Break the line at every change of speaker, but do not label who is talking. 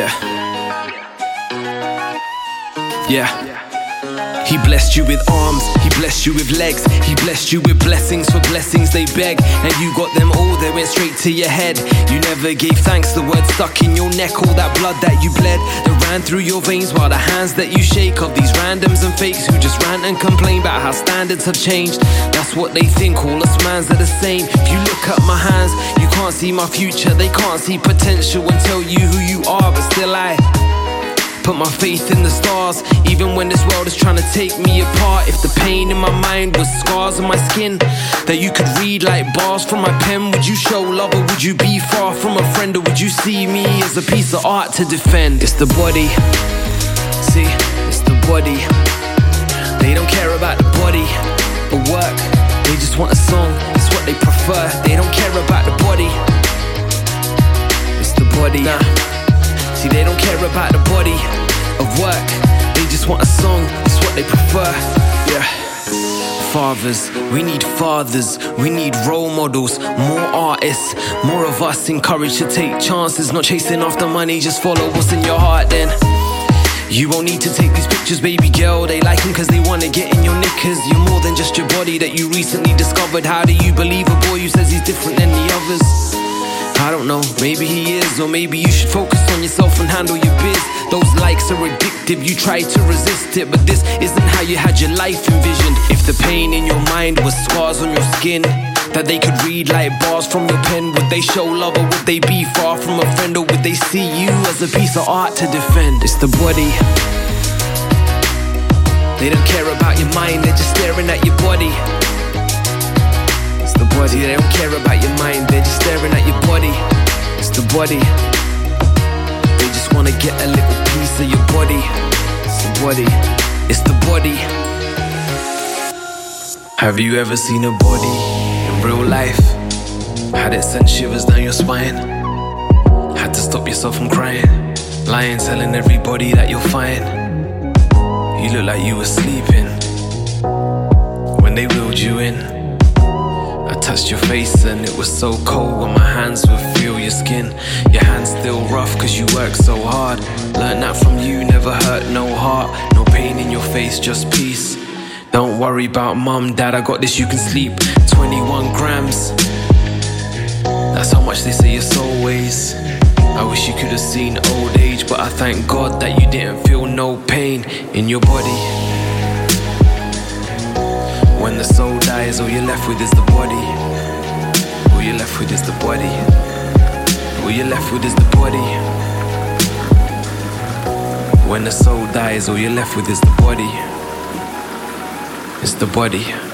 Yeah. Yeah. He blessed you with arms, he blessed you with legs, he blessed you with blessings for blessings they beg. And you got them all, they went straight to your head. You never gave thanks, the word stuck in your neck. All that blood that you bled, that ran through your veins. While the hands that you shake of these randoms and fakes who just rant and complain about how standards have changed. That's what they think, all us mans are the same. If you look at my hands, you can't see my future. They can't see potential and tell you who you are, but still I put my faith in the stars, even when this world is trying to take me apart. If the pain in my mind was scars on my skin that you could read like bars from my pen, would you show love or would you be far from a friend? Or would you see me as a piece of art to defend? It's the body, see, it's the body. They don't care about the body or work, they just want a song, it's what they prefer. They don't care about the body, it's the body. Nah. See, they don't care about the body of work, they just want a song, it's what they prefer. Yeah. Fathers, we need fathers, we need role models, more artists, more of us encouraged to take chances, not chasing after money, just follow what's in your heart then. You won't need to take these pictures, baby girl. They like them cause they wanna get in your knickers. You're more than just your body that you recently discovered. How do you believe a boy who says he's different than the others? I don't know, maybe he is, or maybe you should focus on yourself and handle your biz. Those likes are addictive, you try to resist it, but this isn't how you had your life envisioned. If the pain in your mind was scars on your skin that they could read like bars from your pen, would they show love or would they be far from a friend? Or would they see you as a piece of art to defend? It's the body. They don't care about your mind, they're just staring at your body. It's the body. They don't care about your mind, they're just staring at your body. It's the body. They just wanna get a little piece of your body. It's the body. It's the body. Have you ever seen a body in real life? Had it send shivers down your spine? Had to stop yourself from crying, lying, telling everybody that you're fine. You look like you were sleeping when they wheeled you in. I touched your face and it was so cold when my hands would feel your skin. Your hands still rough cause you work so hard. Learned that from you, never hurt, no heart. No pain in your face, just peace. Don't worry about mum, dad, I got this, you can sleep. 21 grams, that's how much they say your soul weighs. I wish you could have seen old age, but I thank God that you didn't feel no pain in your body. When the soul dies, all you're left with is the body. All you're left with is the body. All you're left with is the body. When the soul dies, all you're left with is the body. It's the body.